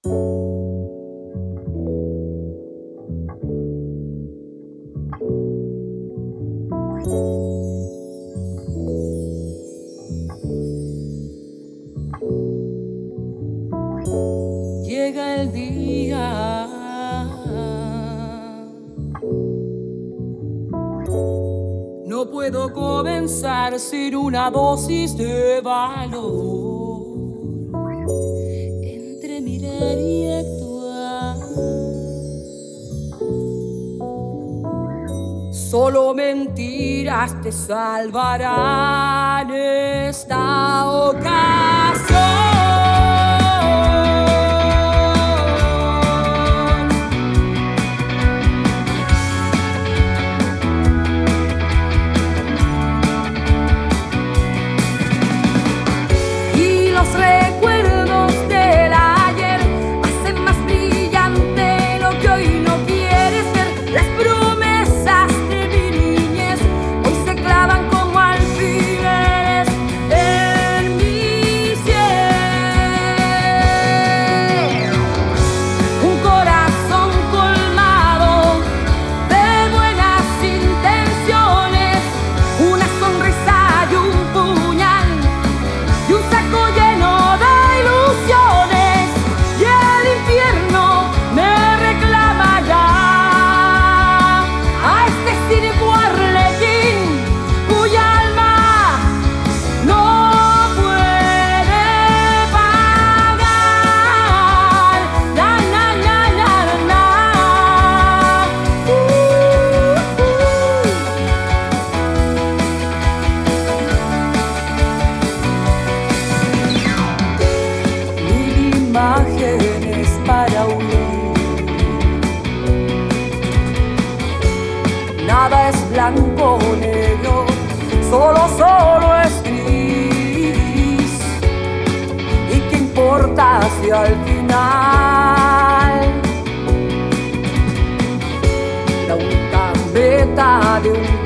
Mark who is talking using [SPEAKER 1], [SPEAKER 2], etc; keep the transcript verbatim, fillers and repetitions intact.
[SPEAKER 1] Llega el día, no puedo comenzar sin una dosis de valor. Entre mirar y actuar, solo mentiras te salvarán esta ocasión. Los recuerdos del ayer hacen más brillante lo que hoy no quieres ver. Las promesas de mi niñez hoy se clavan como alfileres en mi cielo. Un corazón colmado de buenas intenciones, una sonrisa y un puñal y un saco lleno de ilusiones, y el infierno me reclamará a este cínico arlequín cuya alma no puede pagar. Na, na, na, na, na. Uh, uh. Mil imágenes para unir, nada es blanco o negro, solo, solo es gris. ¿Y qué importa si al final la única meta de un